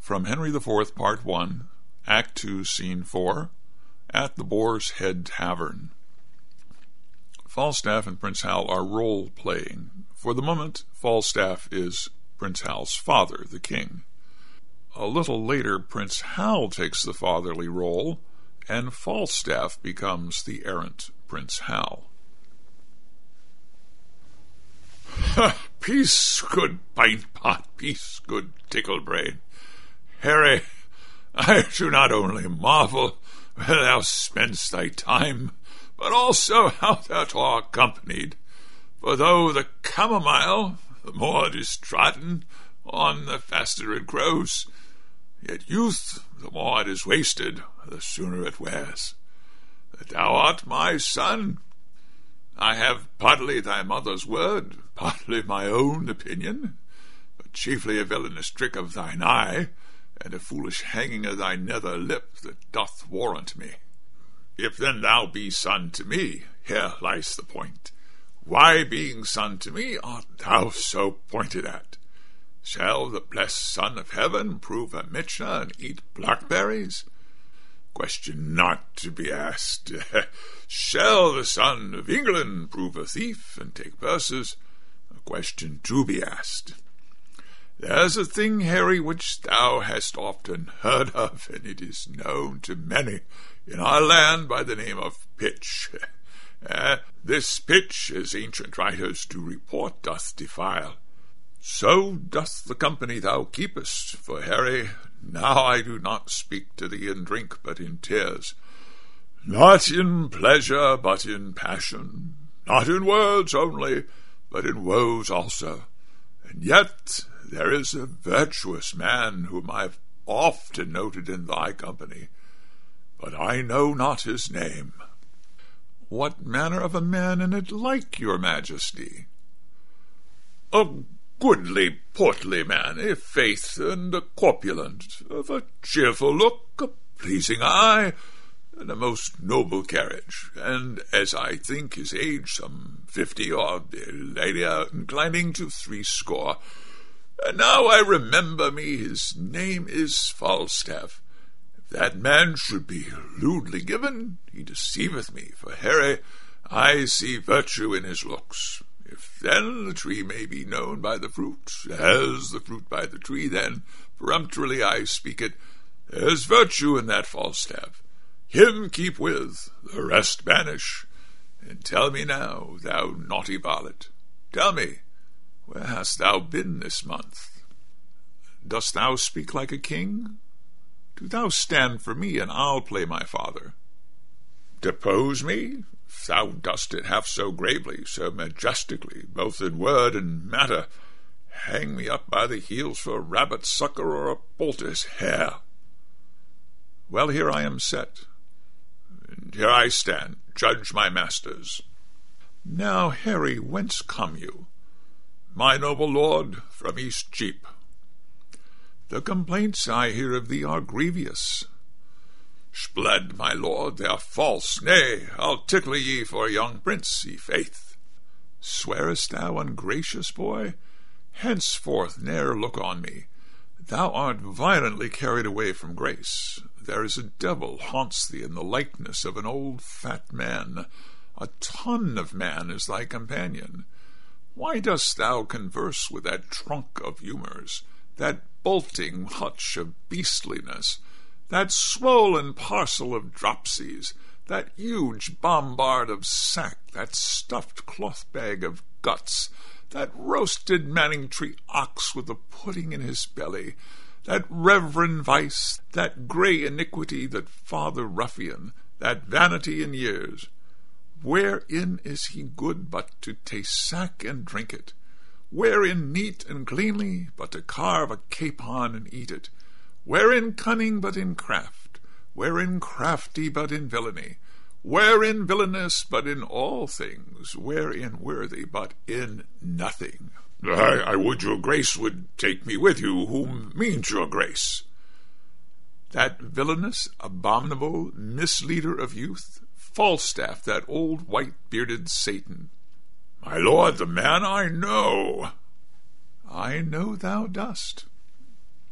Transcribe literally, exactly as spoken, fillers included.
from Henry the Fourth, Part One, Act Two, Scene Four, at the Boar's Head Tavern. Falstaff and Prince Hal are role-playing. For the moment, Falstaff is Prince Hal's father, the king. A little later, Prince Hal takes the fatherly role, and Falstaff becomes the errant Prince Hal. Peace, good pint pot, peace, good tickle brain. Harry, I do not only marvel where thou spend'st thy time, but also how thou art accompanied. For though the chamomile, the more it is trodden, on the faster it grows, yet youth, the more it is wasted, the sooner it wears. That thou art my son, I have partly thy mother's word, partly my own opinion, but chiefly a villainous trick of thine eye, and a foolish hanging of thy nether lip that doth warrant me. If then thou be son to me, here lies the point. Why, being son to me, art thou so pointed at? Shall the blessed Son of Heaven prove a Mitchner and eat blackberries? Question not to be asked. Shall the Son of England prove a thief and take purses? A question to be asked. There's a thing, Harry, which thou hast often heard of, and it is known to many in our land by the name of pitch. Uh, this pitch, as ancient writers do report, doth defile. So doth the company thou keepest, for, Harry, now I do not speak to thee in drink, but in tears. Not in pleasure, but in passion. Not in words only, but in woes also. And yet there is a virtuous man whom I have often noted in thy company, but I know not his name. What manner of a man in it like, your majesty? A goodly, portly man, i' faith, and a corpulent, of a cheerful look, a pleasing eye, and a most noble carriage, and, as I think his age, some fifty, or later, inclining to threescore. And now I remember me, his name is Falstaff. If that man should be lewdly given, he deceiveth me, for, Harry, I see virtue in his looks. If then the tree may be known by the fruit, as the fruit by the tree, then, peremptorily I speak it, there's virtue in that Falstaff. Him keep with, the rest banish. And tell me now, thou naughty varlet, tell me, where hast thou been this month? Dost thou speak like a king? Do thou stand for me, and I'll play my father. Depose me? If thou dost it half so gravely, so majestically, both in word and matter, hang me up by the heels for a rabbit sucker or a poultice hare. Well, here I am set, and here I stand, judge my masters. Now, Harry, whence come you? My noble lord, from East Cheap. The complaints I hear of thee are grievous. Spled, my lord, they are false. Nay, I'll tickle ye for a young prince, i' faith. Swearest thou, ungracious boy? Henceforth ne'er look on me. Thou art violently carried away from grace. There is a devil haunts thee in the likeness of an old fat man. A ton of man is thy companion. Why dost thou converse with that trunk of humours, that bolting hutch of beastliness, that swollen parcel of dropsies, that huge bombard of sack, that stuffed cloth bag of guts, that roasted Manningtree ox with the pudding in his belly, that reverend vice, that grey iniquity, that father ruffian, that vanity in years? Wherein is he good but to taste sack and drink it? Wherein neat and cleanly but to carve a capon and eat it? Wherein cunning but in craft? Wherein crafty but in villainy? Wherein villainous but in all things? Wherein worthy but in nothing? I, I would your grace would take me with you. Whom means your grace? That villainous, abominable misleader of youth, Falstaff, that old white-bearded Satan. My lord, the man I know. I know thou dost.